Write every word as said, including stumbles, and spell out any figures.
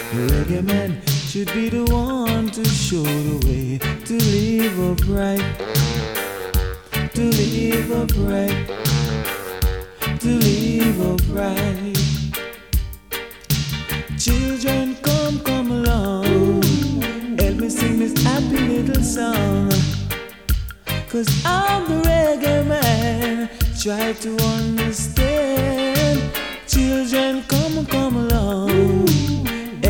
The reggae man should be the one to show the way to live upright, to live upright, to live upright. Children, come, come along, help me sing this happy little song. Cause I'm the reggae man, try to understand. Children, come, come along,